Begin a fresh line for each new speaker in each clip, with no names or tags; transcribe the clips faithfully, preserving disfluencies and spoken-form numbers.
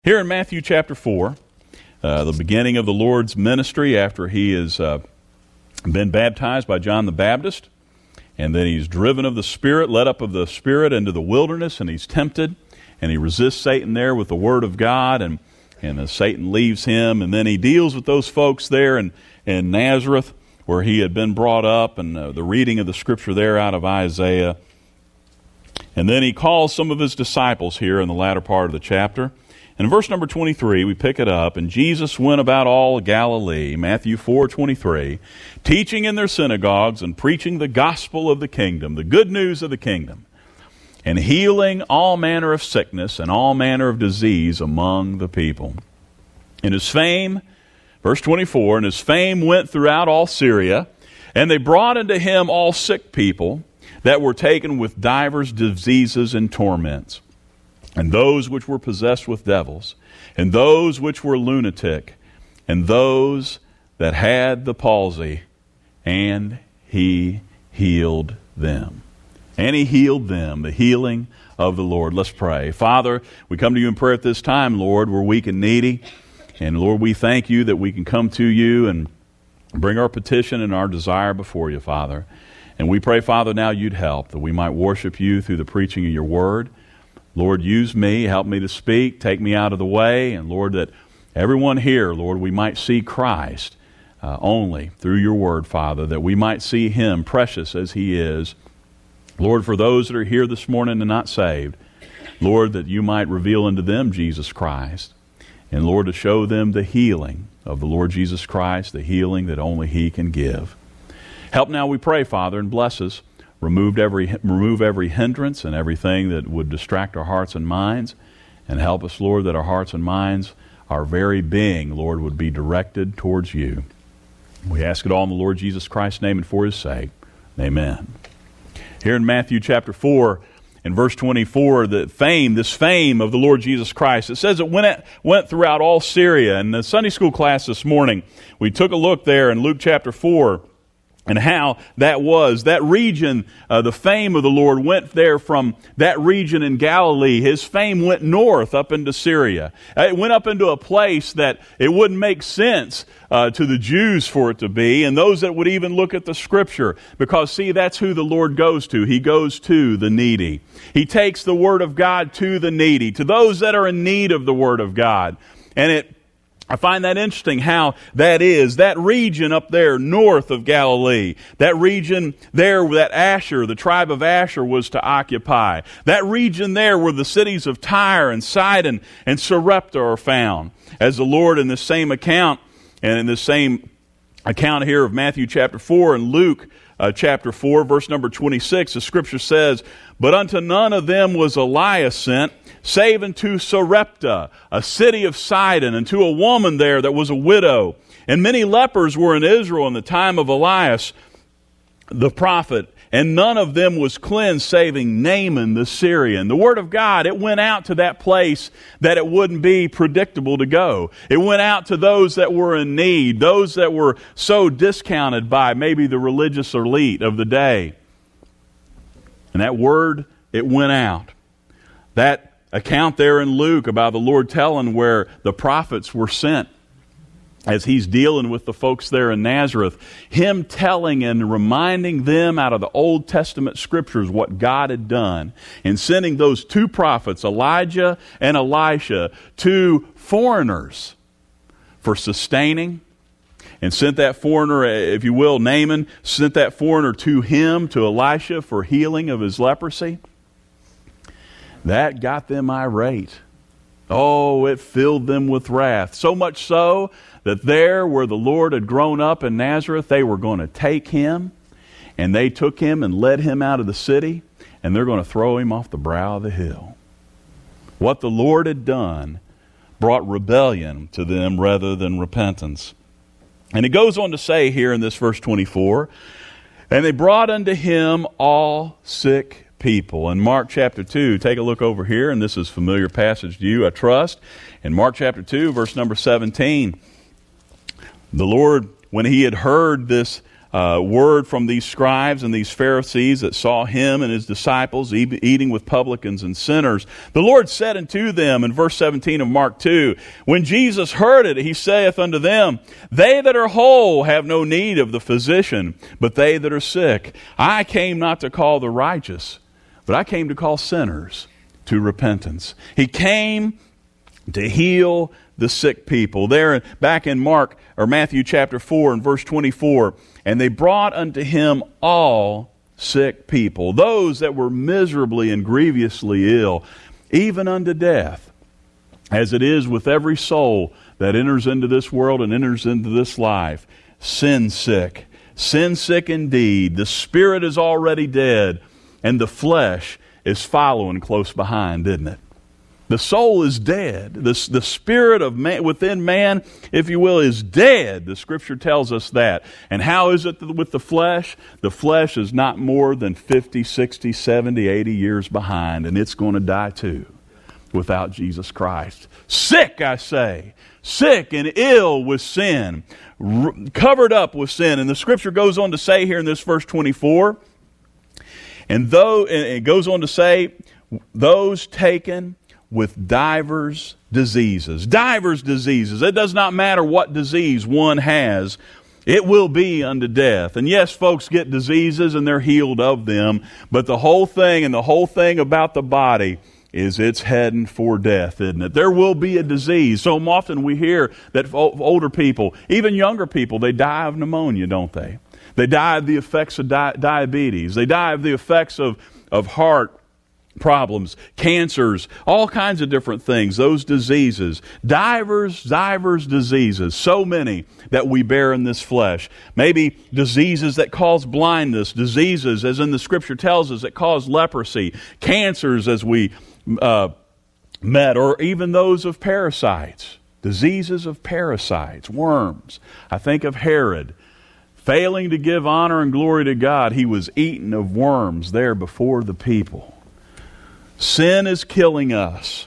Here in Matthew chapter four, uh, the beginning of the Lord's ministry after he has uh, been baptized by John the Baptist, and then he's driven of the Spirit, led up of the Spirit into the wilderness, and he's tempted, and he resists Satan there with the Word of God, and, and uh, Satan leaves him, and then he deals with those folks there in, in Nazareth, where he had been brought up, and uh, the reading of the Scripture there out of Isaiah. And then he calls some of his disciples here in the latter part of the chapter. In verse number twenty-three, we pick it up, and Jesus went about all Galilee, Matthew four twenty-three, teaching in their synagogues and preaching the gospel of the kingdom, the good news of the kingdom, and healing all manner of sickness and all manner of disease among the people. And his fame, verse twenty-four, and his fame went throughout all Syria, and they brought unto him all sick people that were taken with divers diseases and torments, and those which were possessed with devils, and those which were lunatic, and those that had the palsy, and he healed them. And he healed them, the healing of the Lord. Let's pray. Father, we come to you in prayer at this time, Lord. We're weak and needy, and Lord, we thank you that we can come to you and bring our petition and our desire before you, Father. And we pray, Father, now you'd help, that we might worship you through the preaching of your word. Lord, use me, help me to speak, take me out of the way, and Lord, that everyone here, Lord, we might see Christ uh, only through your word, Father, that we might see him precious as he is. Lord, for those that are here this morning and not saved, Lord, that you might reveal unto them Jesus Christ, and Lord, to show them the healing of the Lord Jesus Christ, the healing that only he can give. Help now, we pray, Father, and bless us. Remove every, remove every hindrance and everything that would distract our hearts and minds. And help us, Lord, that our hearts and minds, our very being, Lord, would be directed towards you. We ask it all in the Lord Jesus Christ's name and for his sake. Amen. Here in Matthew chapter four, in verse twenty-four, the fame, this fame of the Lord Jesus Christ, it says it went, went throughout all Syria. In the Sunday school class this morning, we took a look there in Luke chapter four, and how that was. That region, uh, the fame of the Lord went there from that region in Galilee. His fame went north up into Syria. It went up into a place that it wouldn't make sense uh, to the Jews for it to be, and those that would even look at the Scripture. Because, see, that's who the Lord goes to. He goes to the needy. He takes the Word of God to the needy, to those that are in need of the Word of God. And it I find that interesting how that is. That region up there north of Galilee, that region there that Asher, the tribe of Asher, was to occupy. That region there where the cities of Tyre and Sidon and Sarepta are found. As the Lord in this same account, and in this same account here of Matthew chapter four and Luke uh, chapter four, verse number twenty-six, the Scripture says, "But unto none of them was Elias sent, save unto Sarepta, a city of Sidon, and to a woman there that was a widow. And many lepers were in Israel in the time of Elias the prophet, and none of them was cleansed, saving Naaman the Syrian." The Word of God, it went out to that place that it wouldn't be predictable to go. It went out to those that were in need, those that were so discounted by maybe the religious elite of the day. And that Word, it went out. That account there in Luke about the Lord telling where the prophets were sent, as he's dealing with the folks there in Nazareth, him telling and reminding them out of the Old Testament Scriptures what God had done, and sending those two prophets, Elijah and Elisha, two foreigners for sustaining, and sent that foreigner, if you will, Naaman, sent that foreigner to him, to Elisha, for healing of his leprosy. That got them irate. Oh, it filled them with wrath. So much so that there where the Lord had grown up in Nazareth, they were going to take him, and they took him and led him out of the city, and they're going to throw him off the brow of the hill. What the Lord had done brought rebellion to them rather than repentance. And it goes on to say here in this verse twenty-four, "And they brought unto him all sick people." In Mark chapter two, take a look over here, and this is a familiar passage to you, I trust. In Mark chapter two, verse number seventeen, the Lord, when he had heard this uh, word from these scribes and these Pharisees that saw him and his disciples e- eating with publicans and sinners. The Lord said unto them in verse seventeen of Mark two, when Jesus heard it, he saith unto them, they that are whole have no need of the physician, but they that are sick. I came not to call the righteous, but I came to call sinners to repentance. He came to heal the sick people. There, back in Mark or Matthew chapter four and verse twenty-four, and they brought unto him all sick people, those that were miserably and grievously ill, even unto death. As it is with every soul that enters into this world and enters into this life, sin sick, sin sick indeed. The spirit is already dead, and the flesh is following close behind, isn't it? The soul is dead. The, the spirit of man, within man, if you will, is dead. The Scripture tells us that. And how is it with the flesh? The flesh is not more than fifty, sixty, seventy, eighty years behind, and it's going to die too without Jesus Christ. Sick, I say. Sick and ill with sin. R- covered up with sin. And the Scripture goes on to say here in this verse twenty-four, and though and it goes on to say, those taken with divers diseases. Divers diseases. It does not matter what disease one has. It will be unto death. And yes, folks get diseases and they're healed of them. But the whole thing and the whole thing about the body is it's heading for death, isn't it? There will be a disease. So often we hear that older people, even younger people, they die of pneumonia, don't they? They die of the effects of di- diabetes. They die of the effects of, of heart problems, cancers, all kinds of different things, those diseases. Divers, divers diseases, so many that we bear in this flesh. Maybe diseases that cause blindness, diseases, as in the Scripture tells us, that cause leprosy, cancers as we uh, met, or even those of parasites, diseases of parasites, worms. I think of Herod. Failing to give honor and glory to God, he was eaten of worms there before the people. Sin is killing us.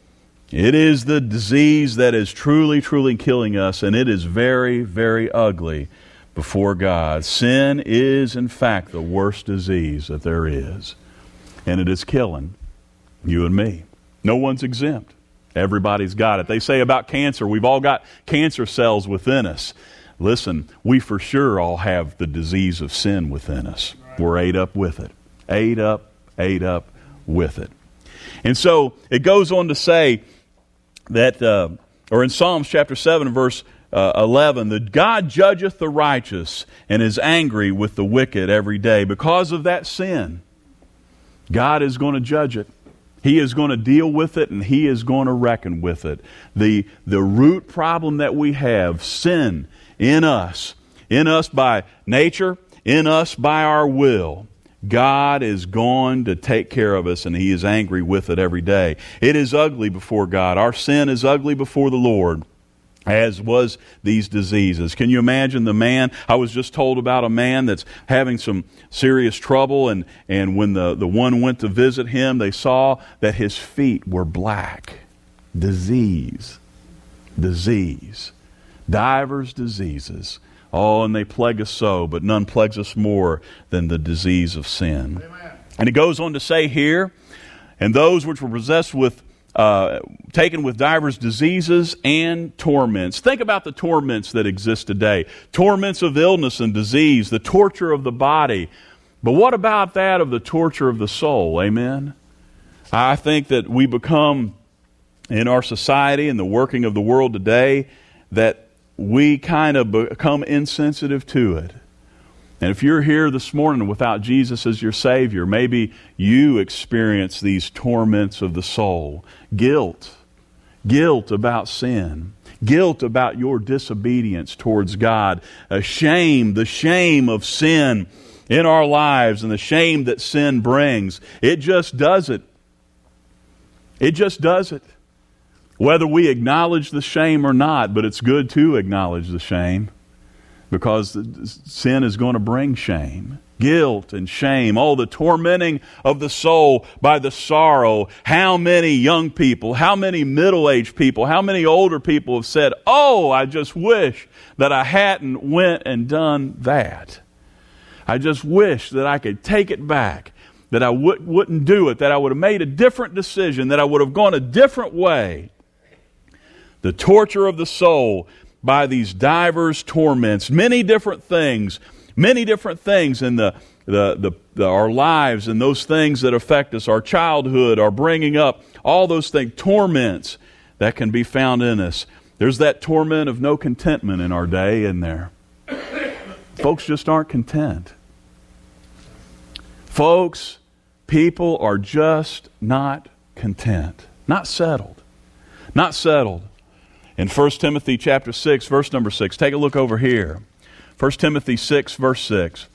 It is the disease that is truly, truly killing us, and it is very, very ugly before God. Sin is, in fact, the worst disease that there is, and it is killing you and me. No one's exempt. Everybody's got it. They say about cancer, we've all got cancer cells within us. Listen, we for sure all have the disease of sin within us. We're ate up with it. Ate up, ate up with it. And so it goes on to say that, uh, or in Psalms chapter seven, verse uh, eleven, that God judgeth the righteous and is angry with the wicked every day. Because of that sin, God is going to judge it. He is going to deal with it, and He is going to reckon with it. The, the root problem that we have, sin in us, in us by nature, in us by our will, God is going to take care of us, and He is angry with it every day. It is ugly before God. Our sin is ugly before the Lord, as was these diseases. Can you imagine the man? I was just told about a man that's having some serious trouble, and, and when the, the one went to visit him, they saw that his feet were black. Disease. Disease. Divers diseases. Oh, and they plague us so, but none plagues us more than the disease of sin. Amen. And it goes on to say here, and those which were possessed with, uh, taken with divers diseases and torments. Think about the torments that exist today. Torments of illness and disease, the torture of the body. But what about that of the torture of the soul? Amen? I think that we become, in our society and the working of the world today, that we kind of become insensitive to it. And if you're here this morning without Jesus as your Savior, maybe you experience these torments of the soul. Guilt. Guilt about sin. Guilt about your disobedience towards God. A shame, the shame of sin in our lives and the shame that sin brings. It just does it. It just does it. Whether we acknowledge the shame or not, but it's good to acknowledge the shame, because sin is going to bring shame, guilt and shame, all the tormenting of the soul by the sorrow. How many young people, how many middle-aged people, how many older people have said, oh, I just wish that I hadn't went and done that. I just wish that I could take it back, that I would, wouldn't do it, that I would have made a different decision, that I would have gone a different way. The torture of the soul by these divers torments, many different things, many different things in the, the, the, the our lives and those things that affect us, our childhood, our bringing up, all those things, torments that can be found in us. There's that torment of no contentment in our day, in there. Folks just aren't content. Folks, people are just not content, not settled, not settled. In First Timothy chapter six, verse number six, take a look over here. First Timothy six, verse six.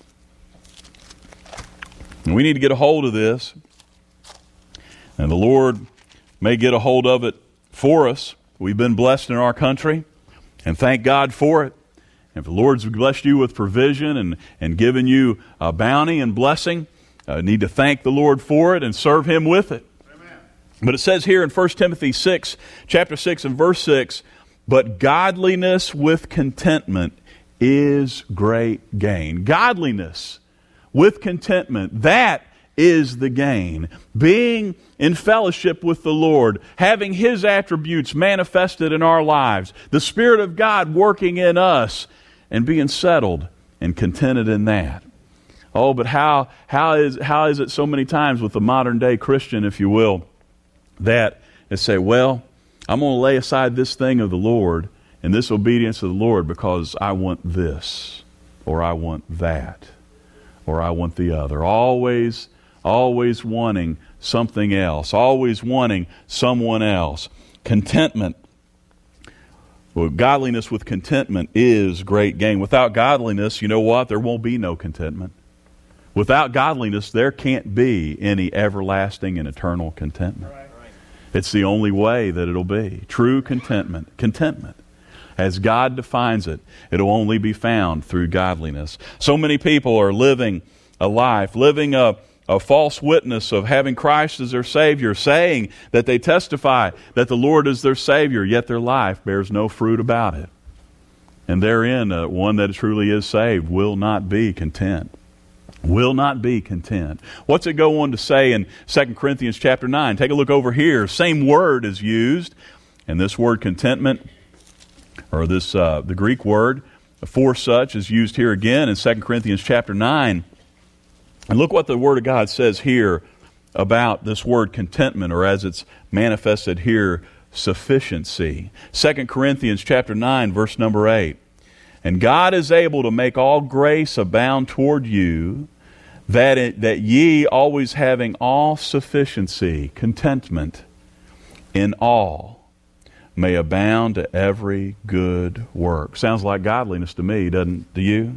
And we need to get a hold of this. And the Lord may get a hold of it for us. We've been blessed in our country, and thank God for it. And if the Lord's blessed you with provision and, and given you a bounty and blessing, uh, need to thank the Lord for it and serve Him with it. Amen. But it says here in First Timothy six, chapter six and verse six, but godliness with contentment is great gain. Godliness with contentment, that is the gain. Being in fellowship with the Lord, having His attributes manifested in our lives, the Spirit of God working in us, and being settled and contented in that. Oh, but how how is how is it so many times with the modern day Christian, if you will, that they say, well, I'm going to lay aside this thing of the Lord and this obedience of the Lord because I want this, or I want that, or I want the other. Always, always wanting something else, always wanting someone else. Contentment. Well, godliness with contentment is great gain. Without godliness, you know what? There won't be no contentment. Without godliness, there can't be any everlasting and eternal contentment. Right. It's the only way that it'll be. True contentment. Contentment. As God defines it, it'll only be found through godliness. So many people are living a life, living a a false witness of having Christ as their Savior, saying that they testify that the Lord is their Savior, yet their life bears no fruit about it. And therein, uh, one that truly is saved will not be content. Will not be content. What's it go on to say in Second Corinthians chapter nine? Take a look over here. Same word is used, and this word contentment, or this uh, the Greek word for such, is used here again in Second Corinthians chapter nine. And look what the Word of God says here about this word contentment, or as it's manifested here, sufficiency. Second Corinthians chapter nine, verse number eight. And God is able to make all grace abound toward you, that it, that ye always having all sufficiency, contentment in all, may abound to every good work. Sounds like godliness to me, doesn't to you?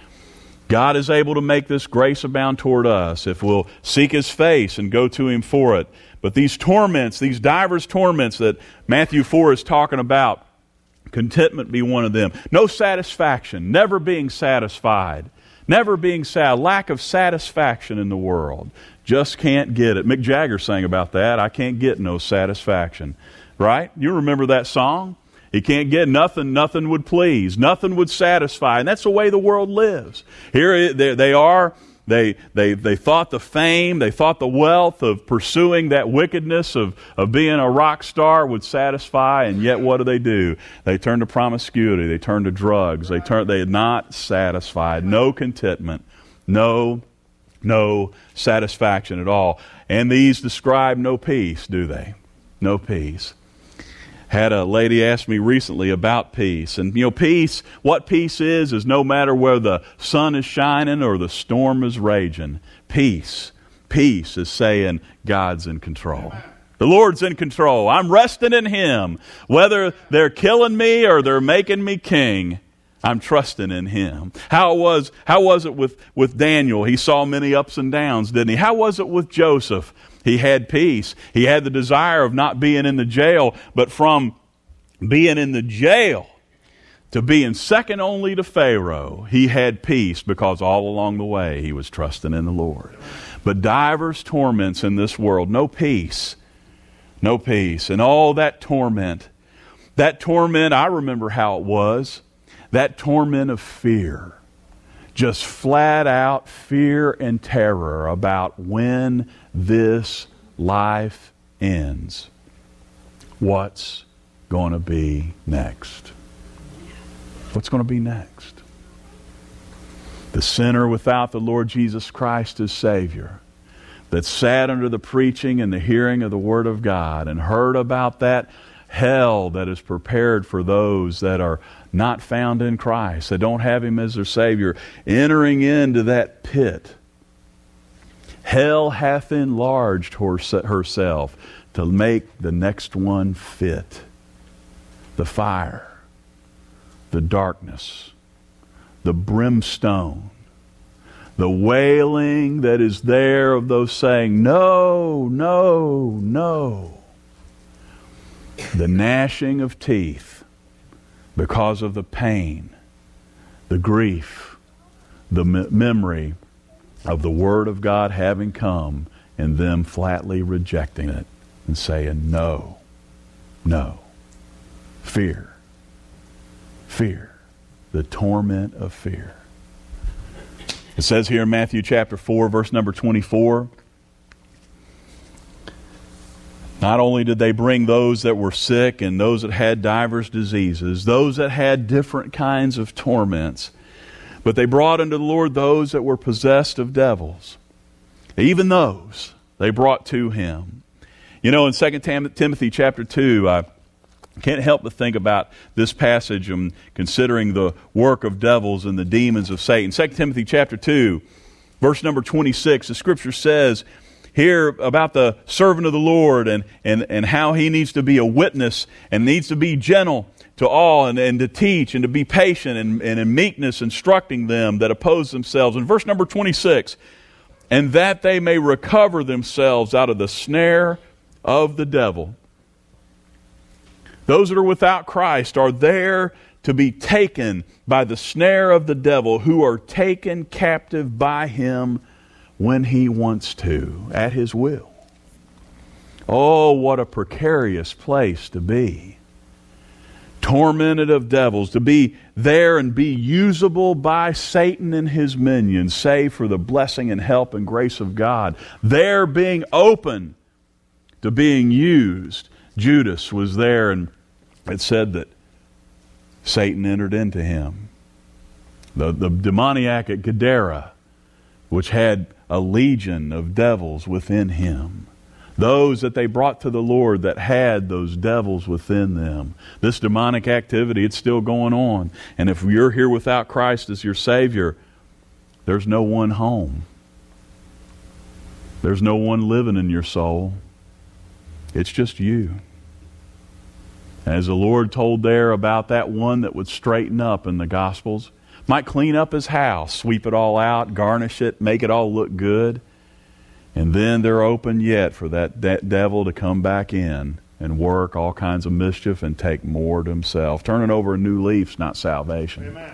God is able to make this grace abound toward us if we'll seek His face and go to Him for it. But these torments, these divers torments that Matthew four is talking about, contentment be one of them. No satisfaction, never being satisfied, never being sad, lack of satisfaction in the world. Just can't get it. Mick Jagger sang about that. I can't get no satisfaction. Right? You remember that song? He can't get nothing, nothing would please, nothing would satisfy. And that's the way the world lives. Here they are, they, they, they thought the fame, they thought the wealth of pursuing that wickedness of, of being a rock star would satisfy, and yet what do they do? They turn to promiscuity, they turn to drugs, they turn, they are not satisfied, no contentment, no, no satisfaction at all. And these describe no peace, do they? No peace. Had a lady ask me recently about peace. And, you know, peace, what peace is, is no matter where the sun is shining or the storm is raging. Peace. Peace is saying God's in control. The Lord's in control. I'm resting in Him. Whether they're killing me or they're making me king, I'm trusting in Him. How was, how was it with, with Daniel? He saw many ups and downs, didn't he? How was it with Joseph? He had peace. He had the desire of not being in the jail, but from being in the jail to being second only to Pharaoh, he had peace because all along the way he was trusting in the Lord. But divers torments in this world, no peace, no peace. And all that torment, that torment, I remember how it was, that torment of fear. Just flat out fear and terror about when this life ends. What's going to be next? What's going to be next? The sinner without the Lord Jesus Christ as Savior, that sat under the preaching and the hearing of the Word of God and heard about that hell that is prepared for those that are not found in Christ, that don't have Him as their Savior, entering into that pit. Hell hath enlarged herself to make the next one fit. The fire, the darkness, the brimstone, the wailing that is there of those saying, no, no, no. The gnashing of teeth because of the pain, the grief, the me- memory of the Word of God having come and them flatly rejecting it and saying, no, no. Fear. Fear. The torment of fear. It says here in Matthew chapter four, verse number twenty-four, not only did they bring those that were sick and those that had divers diseases, those that had different kinds of torments, but they brought unto the Lord those that were possessed of devils. Even those they brought to Him. You know, in Second Timothy chapter two, I can't help but think about this passage and considering the work of devils and the demons of Satan. Second Timothy chapter two, verse number twenty-six, the Scripture says here about the servant of the Lord and, and, and how he needs to be a witness and needs to be gentle to all and, and to teach and to be patient and, and in meekness instructing them that oppose themselves. In verse number twenty-six, and that they may recover themselves out of the snare of the devil. Those that are without Christ are there to be taken by the snare of the devil, who are taken captive by him when he wants to, at his will. Oh, what a precarious place to be. Tormented of devils, to be there and be usable by Satan and his minions, save for the blessing and help and grace of God. There being open to being used. Judas was there, and it said that Satan entered into him. The, the demoniac at Gadara, which had a legion of devils within him. Those that they brought to the Lord that had those devils within them. This demonic activity, it's still going on. And if you're here without Christ as your Savior, there's no one home. There's no one living in your soul. It's just you. As the Lord told there about that one that would straighten up in the Gospels, might clean up his house, sweep it all out, garnish it, make it all look good. And then they're open yet for that de- devil to come back in and work all kinds of mischief and take more to himself. Turning over a new leaf's not salvation.
Amen.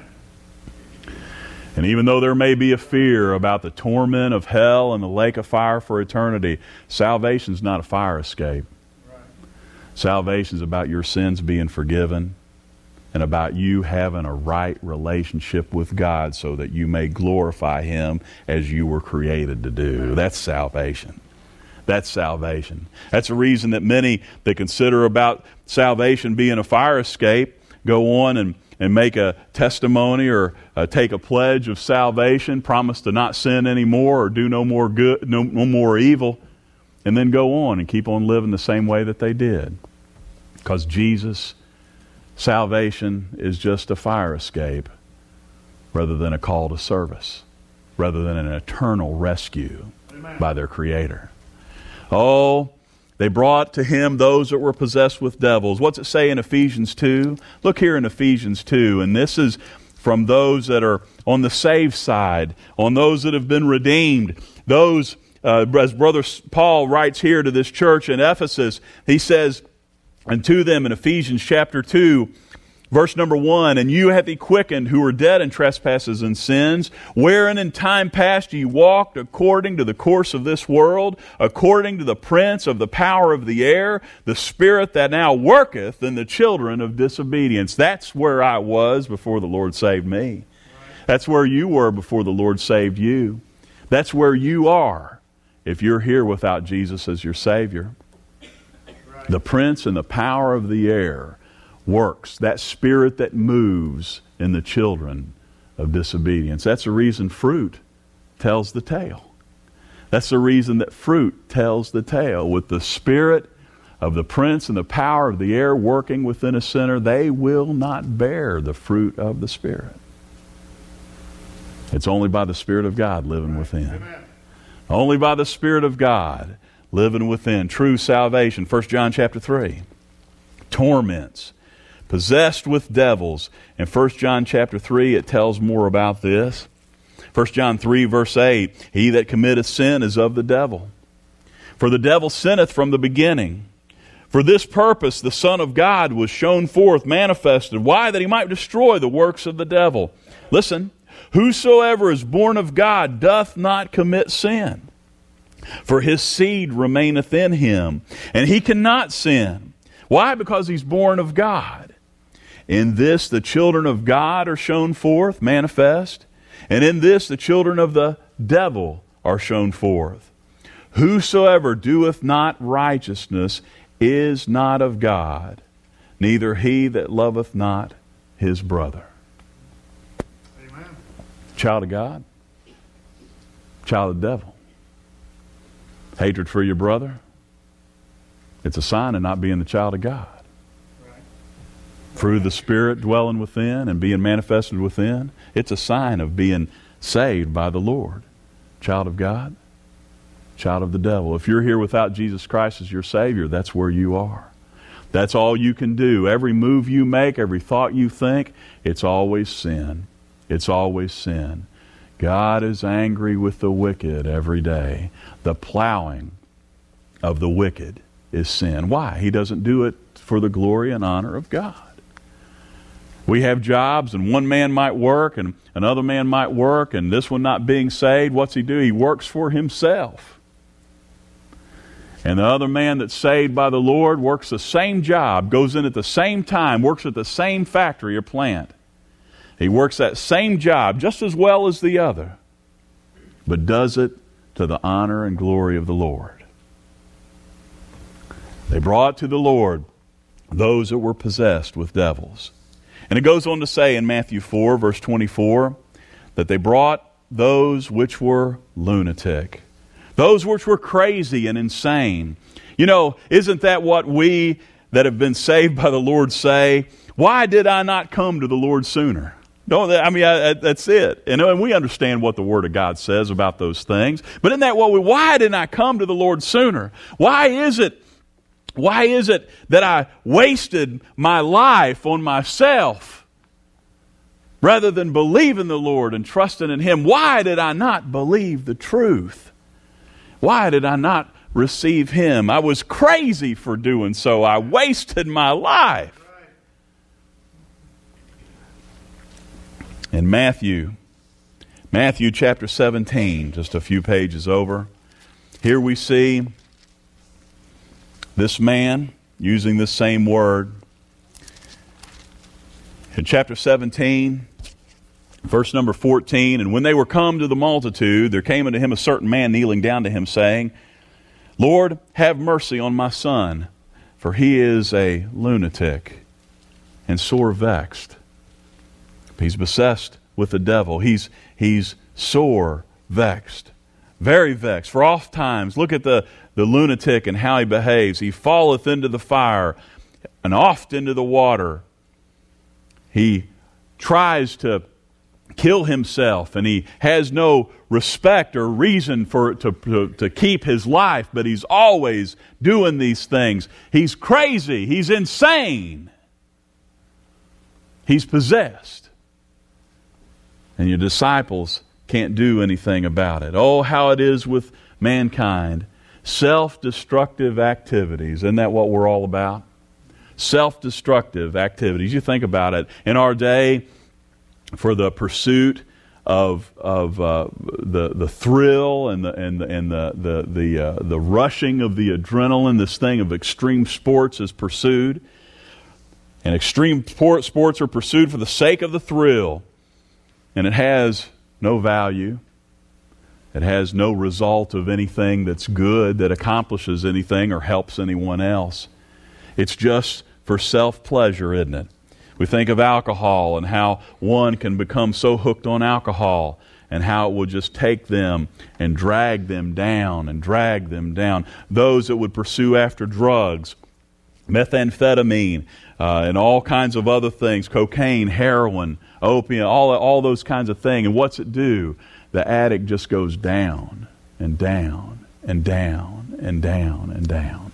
And even though there may be a fear about the torment of hell and the lake of fire for eternity, salvation's not a fire escape.
Right.
Salvation's about your sins being forgiven and about you having a right relationship with God so that you may glorify Him as you were created to do. That's salvation. That's salvation. That's the reason that many that consider about salvation being a fire escape go on and, and make a testimony or uh, take a pledge of salvation, promise to not sin anymore or do no more good, no, no more evil, and then go on and keep on living the same way that they did. Because Jesus, salvation is just a fire escape rather than a call to service, rather than an eternal rescue
Amen.
By their Creator. Oh, they brought to Him those that were possessed with devils. What's it say in Ephesians two? Look here in Ephesians two, and this is from those that are on the saved side, on those that have been redeemed, those, uh, as Brother Paul writes here to this church in Ephesus, he says, and to them in Ephesians chapter two, verse number one, and you hath he quickened who were dead in trespasses and sins, wherein in time past ye walked according to the course of this world, according to the prince of the power of the air, the spirit that now worketh in the children of disobedience. That's where I was before the Lord saved me. That's where you were before the Lord saved you. That's where you are if you're here without Jesus as your Savior. Right. The prince and the power of the air works. That spirit that moves in the children of disobedience. That's the reason fruit tells the tale. That's the reason that fruit tells the tale. With the spirit of the prince and the power of the air working within a sinner, they will not bear the fruit of the Spirit. It's only by the Spirit of God living within. Amen. Only by the Spirit of God living within. True salvation. First John chapter three. Torments. Possessed with devils. In First John chapter three, it tells more about this. First John three verse eight. He that committeth sin is of the devil. For the devil sinneth from the beginning. For this purpose the Son of God was shown forth, manifested. Why? That he might destroy the works of the devil. Listen. Whosoever is born of God doth not commit sin. For his seed remaineth in him, and he cannot sin. Why? Because he's born of God. In this the children of God are shown forth, manifest. And in this the children of the devil are shown forth. Whosoever doeth not righteousness is not of God, neither he that loveth not his brother. Amen. Child of God, child of the devil. Hatred for your brother, it's a sign of not being the child of God. Right. Through the Spirit dwelling within and being manifested within, it's a sign of being saved by the Lord. Child of God, child of the devil. If you're here without Jesus Christ as your Savior, that's where you are. That's all you can do. Every move you make, every thought you think, it's always sin. It's always sin. God is angry with the wicked every day. The plowing of the wicked is sin. Why? He doesn't do it for the glory and honor of God. We have jobs, and one man might work, and another man might work, and this one not being saved, what's he do? He works for himself. And the other man that's saved by the Lord works the same job, goes in at the same time, works at the same factory or plant. He works that same job just as well as the other, but does it to the honor and glory of the Lord. They brought to the Lord those that were possessed with devils. And it goes on to say in Matthew four, verse twenty-four, that they brought those which were lunatic. Those which were crazy and insane. You know, isn't that what we that have been saved by the Lord say? Why did I not come to the Lord sooner? No, I mean, I, I, that's it. And, and we understand what the Word of God says about those things. But isn't that what we, why didn't I come to the Lord sooner? Why is it, why is it that I wasted my life on myself rather than believe in the Lord and trusting in Him? Why did I not believe the truth? Why did I not receive Him? I was crazy for doing so. I wasted my life. In Matthew, Matthew chapter seventeen, just a few pages over, here we see this man using this same word. In chapter seventeen, verse number fourteen, and when they were come to the multitude, there came unto him a certain man kneeling down to him, saying, Lord, have mercy on my son, for he is a lunatic and sore vexed. He's beset with the devil. He's, he's sore vexed. Very vexed. For oft times, look at the, the lunatic and how he behaves. He falleth into the fire and oft into the water. He tries to kill himself, and he has no respect or reason for to, to, to keep his life, but he's always doing these things. He's crazy. He's insane. He's possessed. And your disciples can't do anything about it. Oh, how it is with mankind. Self-destructive activities. Isn't that what we're all about? Self-destructive activities. You think about it. In our day, for the pursuit of of uh, the the thrill and the and the and the the the, uh, the rushing of the adrenaline, this thing of extreme sports is pursued, and extreme sports are pursued for the sake of the thrill. and it has no value. It has no result of anything that's good, that accomplishes anything or helps anyone else. It's just for self-pleasure, isn't it? We think of alcohol and how one can become so hooked on alcohol and how it will just take them and drag them down and drag them down. Those that would pursue after drugs, methamphetamine, uh, and all kinds of other things, cocaine, heroin, opium, all, all those kinds of things. And what's it do? The addict just goes down and down and down and down and down.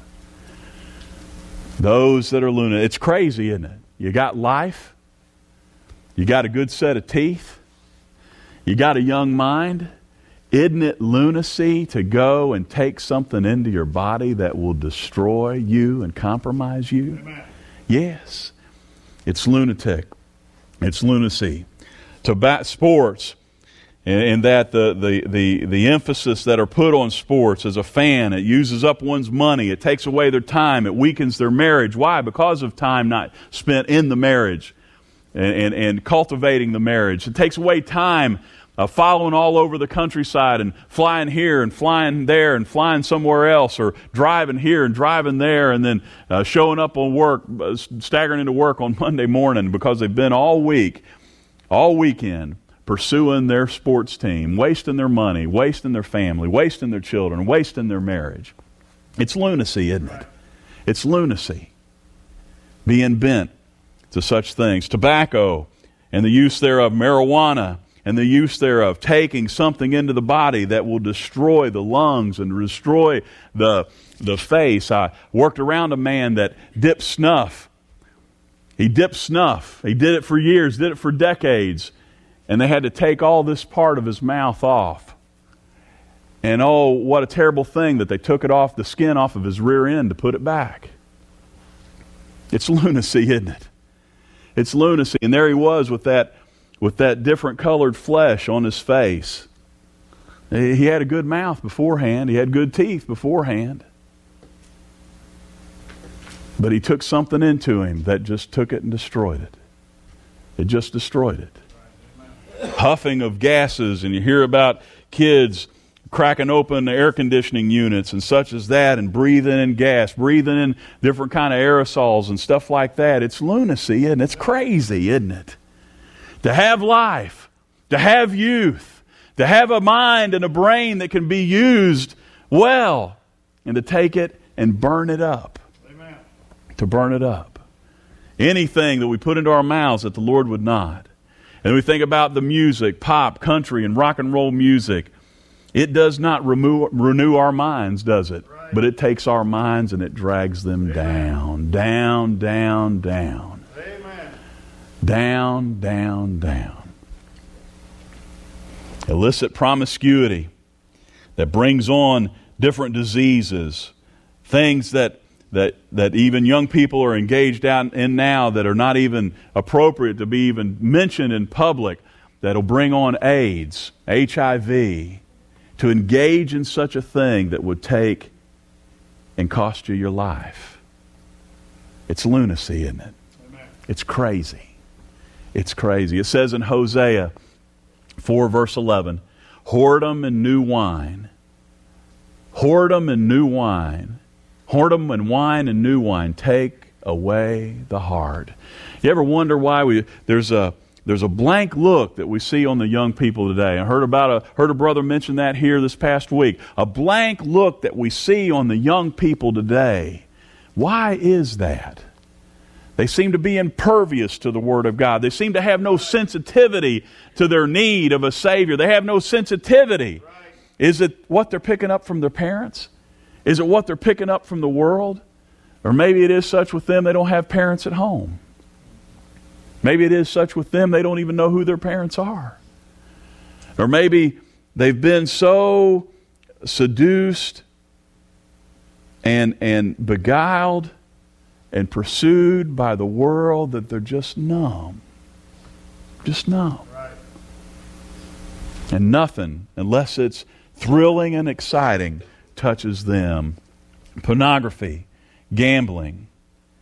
Those that are lunatics, it's crazy, isn't it? You got life, you got a good set of teeth, you got a young mind. Isn't it lunacy to go and take something into your body that will destroy you and compromise you? Amen. Yes, it's lunatic. It's lunacy. To bat sports, in that the, the, the, the emphasis that are put on sports as a fan, it uses up one's money, it takes away their time, it weakens their marriage. Why? Because of time not spent in the marriage and, and, and cultivating the marriage. It takes away time uh, following all over the countryside and flying here and flying there and flying somewhere else, or driving here and driving there, and then uh, showing up on work, uh, staggering into work on Monday morning because they've been all week, all weekend, pursuing their sports team, wasting their money, wasting their family, wasting their children, wasting their marriage. It's lunacy, isn't it? It's lunacy. Being bent to such things. Tobacco and the use thereof, marijuana and the use thereof, taking something into the body that will destroy the lungs and destroy the, the face. I worked around a man that dipped snuff. He dipped snuff. He did it for years, did it for decades. And they had to take all this part of his mouth off. And oh, what a terrible thing that they took it off, the skin off of his rear end to put it back. It's lunacy, isn't it? It's lunacy. And there he was with that, with that different colored flesh on his face. He had a good mouth beforehand. He had good teeth beforehand. But he took something into him that just took it and destroyed it. It just destroyed it. Huffing of gases, and you hear about kids cracking open air conditioning units and such as that, and breathing in gas, breathing in different kind of aerosols and stuff like that. It's lunacy, isn't it? It's crazy, isn't it? To have life, to have youth, to have a mind and a brain that can be used well, and to take it and burn it up. Amen. To burn it up. Anything that we put into our mouths that the Lord would not. And we think about the music, pop, country, and rock and roll music. It does not remove, renew our minds, does it? Right. But it takes our minds and it drags them Amen. down, down, down, down. Amen. Down, down, down. Illicit promiscuity that brings on different diseases, things that That, that even young people are engaged out in now that are not even appropriate to be even mentioned in public, that'll bring on AIDS, H I V, to engage in such a thing that would take and cost you your life. It's lunacy, isn't it? Amen. It's crazy. It's crazy. It says in Hosea four verse eleven, whoredom and new wine, whoredom and new wine, whoredom and wine and new wine take away the heart. You ever wonder why we there's a there's a blank look that we see on the young people today? I heard about a heard a brother mention that here this past week. A blank look that we see on the young people today. Why is that? They seem to be impervious to the Word of God. They seem to have no sensitivity to their need of a Savior. They have no sensitivity. Is it what they're picking up from their parents? Is it what they're picking up from the world? Or maybe it is such with them they don't have parents at home. Maybe it is such with them they don't even know who their parents are. Or maybe they've been so seduced and, and beguiled and pursued by the world that they're just numb. Just numb. Right. And nothing, unless it's thrilling and exciting, touches them. Pornography, gambling,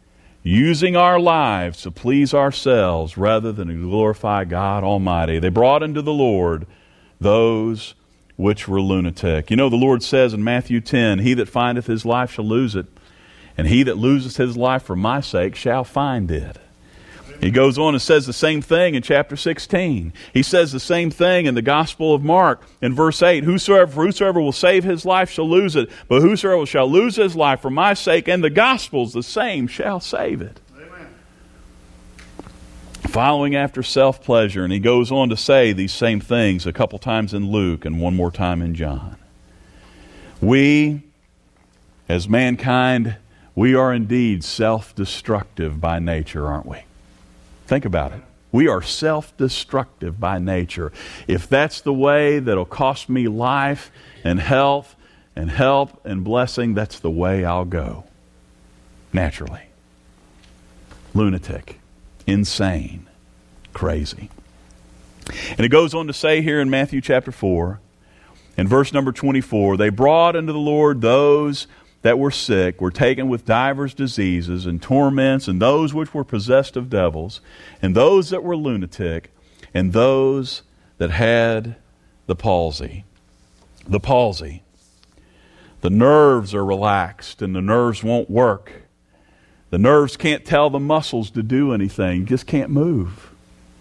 using our lives to please ourselves rather than to glorify God Almighty. They brought unto the Lord those which were lunatic. You know, the Lord says in Matthew ten, He that findeth his life shall lose it, and he that loseth his life for my sake shall find it. He goes on and says the same thing in chapter sixteen. He says the same thing in the Gospel of Mark in verse eight. Whosoever, whosoever will save his life shall lose it, but whosoever shall lose his life for my sake and the gospel's, the same shall save it. Amen. Following after self-pleasure. And he goes on to say these same things a couple times in Luke and one more time in John. We, as mankind, we are indeed self-destructive by nature, aren't we? Think about it. We are self-destructive by nature. If that's the way that'll cost me life and health and help and blessing, that's the way I'll go. Naturally. Lunatic. Insane. Crazy. And it goes on to say here in Matthew chapter four, in verse number twenty-four, they brought unto the Lord those that were sick, were taken with divers diseases and torments, and those which were possessed of devils, and those that were lunatic, and those that had the palsy. The palsy. The nerves are relaxed, and the nerves won't work. The nerves can't tell the muscles to do anything. You just can't move.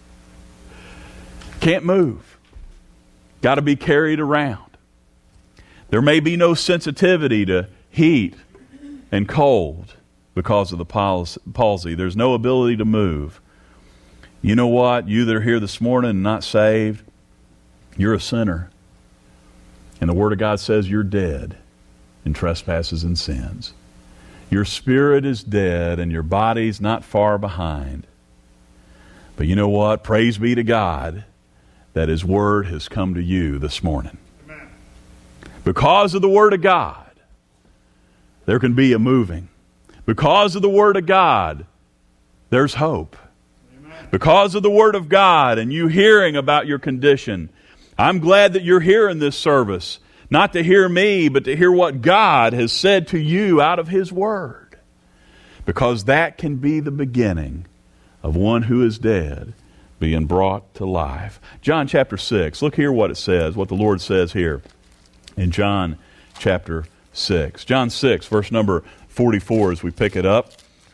Can't move. Got to be carried around. There may be no sensitivity to heat and cold because of the palsy. There's no ability to move. You know what? You that are here this morning and not saved, you're a sinner. And the Word of God says you're dead in trespasses and sins. Your spirit is dead and your body's not far behind. But you know what? Praise be to God that His Word has come to you this morning. Amen. Because of the Word of God, there can be a moving. Because of the Word of God, there's hope. Amen. Because of the Word of God and you hearing about your condition, I'm glad that you're here in this service. Not to hear me, but to hear what God has said to you out of His Word. Because that can be the beginning of one who is dead being brought to life. John chapter six. Look here what it says, what the Lord says here in John chapter six. John six, verse number forty-four as we pick it up.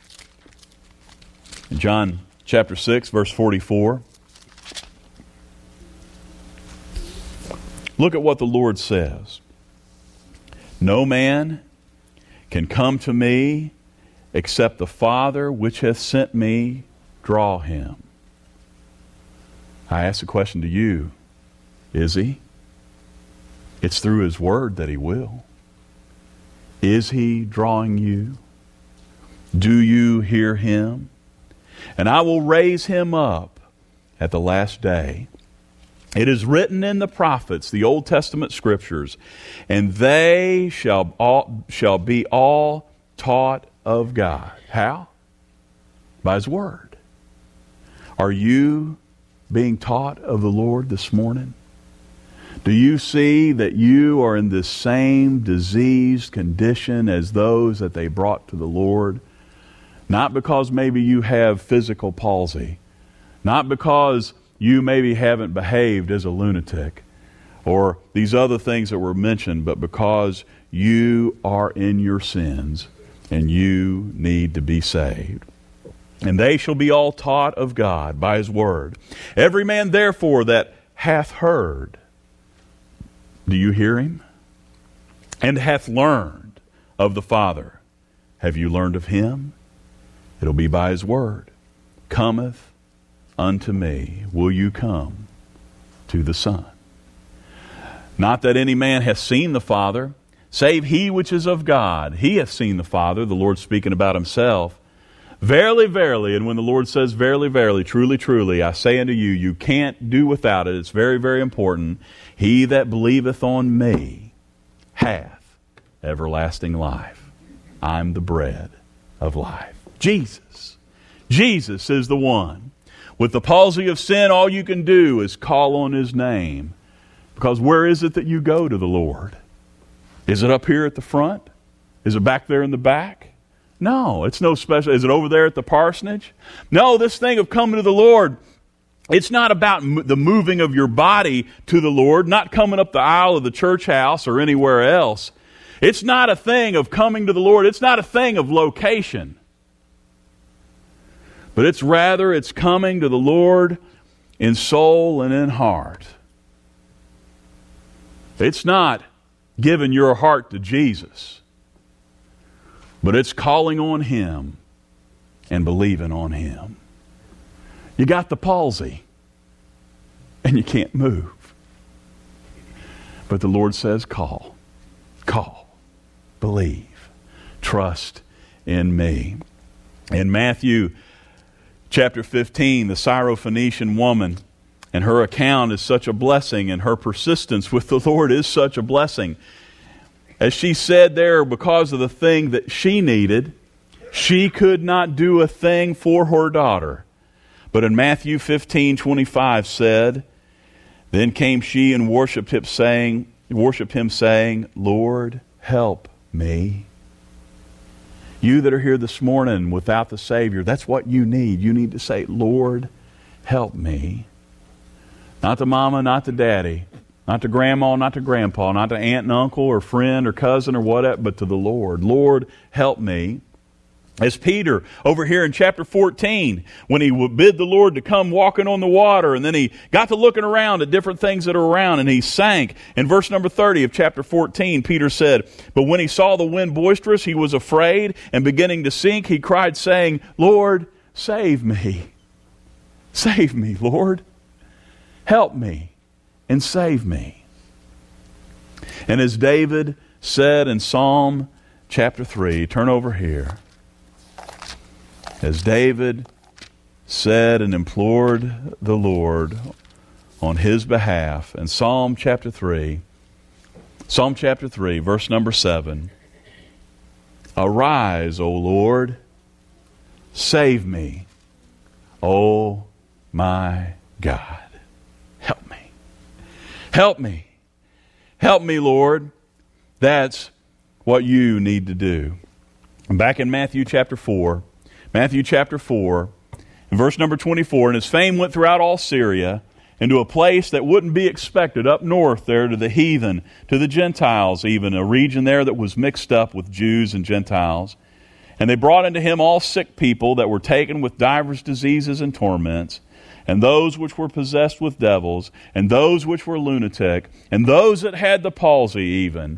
In John chapter six, verse forty-four. Look at what the Lord says. No man can come to me except the Father which hath sent me draw him. I ask the question to you, is He? It's through His Word that He will. Is He drawing you? Do you hear Him? And I will raise him up at the last day. It is written in the prophets, the Old Testament scriptures, and they shall all, shall be all taught of God. How? By His Word. Are you being taught of the Lord this morning? Do you see that you are in this same diseased condition as those that they brought to the Lord? Not because maybe you have physical palsy. Not because you maybe haven't behaved as a lunatic or these other things that were mentioned, but because you are in your sins and you need to be saved. And they shall be all taught of God by His Word. Every man therefore that hath heard, do you hear Him? And hath learned of the Father, have you learned of Him? It'll be by His Word. Cometh unto me, will you come to the Son? Not that any man hath seen the Father, save he which is of God. He hath seen the Father, the Lord speaking about Himself. Verily, verily, and when the Lord says verily, verily, truly, truly, I say unto you, you can't do without it. It's very, very important. He that believeth on me hath everlasting life. I'm the bread of life. Jesus. Jesus is the one. With the palsy of sin, all you can do is call on His name. Because where is it that you go to the Lord? Is it up here at the front? Is it back there in the back? No, it's no special. Is it over there at the parsonage? No, this thing of coming to the Lord, it's not about the moving of your body to the Lord, not coming up the aisle of the church house or anywhere else. It's not a thing of coming to the Lord. It's not a thing of location. But it's rather, it's coming to the Lord in soul and in heart. It's not giving your heart to Jesus, but it's calling on Him and believing on Him. You got the palsy and you can't move. But the Lord says, call, call, believe, trust in me. In Matthew chapter fifteen, the Syrophoenician woman, and her account is such a blessing, and her persistence with the Lord is such a blessing. As she said there, because of the thing that she needed, she could not do a thing for her daughter. But in Matthew fifteen twenty-five said, then came she and worshipped him, saying, worshipped him, saying, Lord, help me. You that are here this morning without the Savior, that's what you need. You need to say, Lord, help me. Not to mama, not to daddy, not to grandma, not to grandpa, not to aunt and uncle or friend or cousin or whatever, but to the Lord. Lord, help me. As Peter over here in chapter fourteen, when he would bid the Lord to come walking on the water, and then he got to looking around at different things that are around, and he sank. In verse number thirty of chapter fourteen, Peter said, but when he saw the wind boisterous, he was afraid, and beginning to sink, he cried, saying, Lord, save me. Save me, Lord. Help me and save me. And as David said in Psalm chapter three, turn over here. As David said and implored the Lord on his behalf in Psalm chapter three, Psalm chapter three, verse number seven, arise, O Lord, save me, O my God. Help me. Help me. Help me, Lord. That's what you need to do. And back in Matthew chapter four, Matthew chapter four, in verse number twenty-four, and his fame went throughout all Syria, into a place that wouldn't be expected, up north there to the heathen, to the Gentiles even, a region there that was mixed up with Jews and Gentiles. And they brought unto him all sick people that were taken with divers diseases and torments, and those which were possessed with devils, and those which were lunatic, and those that had the palsy even,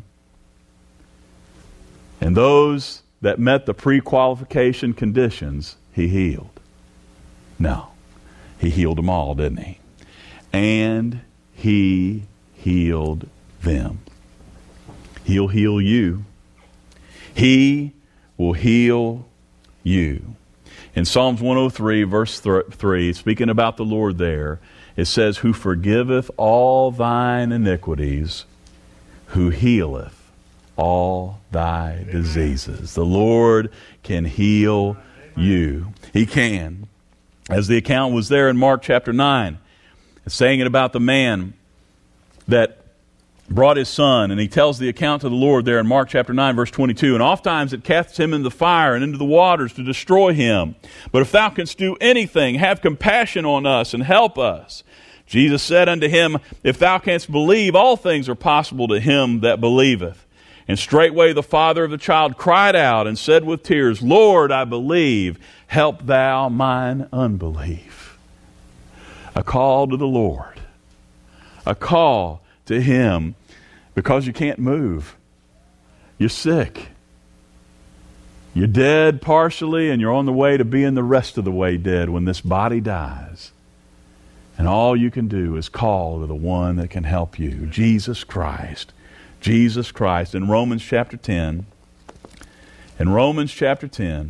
and those that met the pre-qualification conditions, he healed. No, he healed them all, didn't he? And he healed them. He'll heal you. He will heal you. In Psalms one oh three, verse three, speaking about the Lord there, it says, who forgiveth all thine iniquities, who healeth all thy diseases. The Lord can heal you. He can. As the account was there in Mark chapter nine, saying it about the man that brought his son, and he tells the account to the Lord there in Mark chapter nine, verse twenty-two, and oftentimes it casts him into the fire and into the waters to destroy him. But if thou canst do anything, have compassion on us and help us. Jesus said unto him, if thou canst believe, all things are possible to him that believeth. And straightway the father of the child cried out and said with tears, Lord, I believe, help thou mine unbelief. A call to the Lord. A call to Him because you can't move. You're sick. You're dead partially, and you're on the way to being the rest of the way dead when this body dies. And all you can do is call to the one that can help you, Jesus Christ. Jesus Christ. In Romans chapter ten, in Romans chapter ten,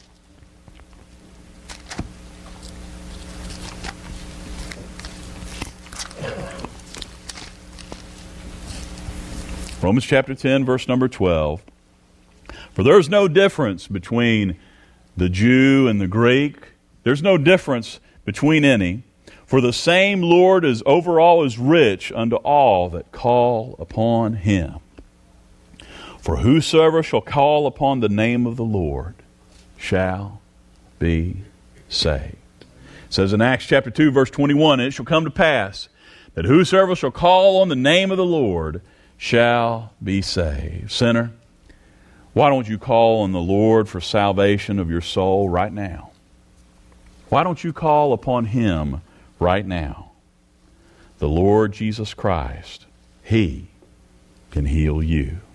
Romans chapter ten, verse number twelve. For there is no difference between the Jew and the Greek. There's no difference between any. For the same Lord is over all is rich unto all that call upon Him. For whosoever shall call upon the name of the Lord shall be saved. It says in Acts chapter two, verse twenty-one, and it shall come to pass that whosoever shall call on the name of the Lord shall be saved. Sinner, why don't you call on the Lord for salvation of your soul right now? Why don't you call upon Him right now? The Lord Jesus Christ, He can heal you.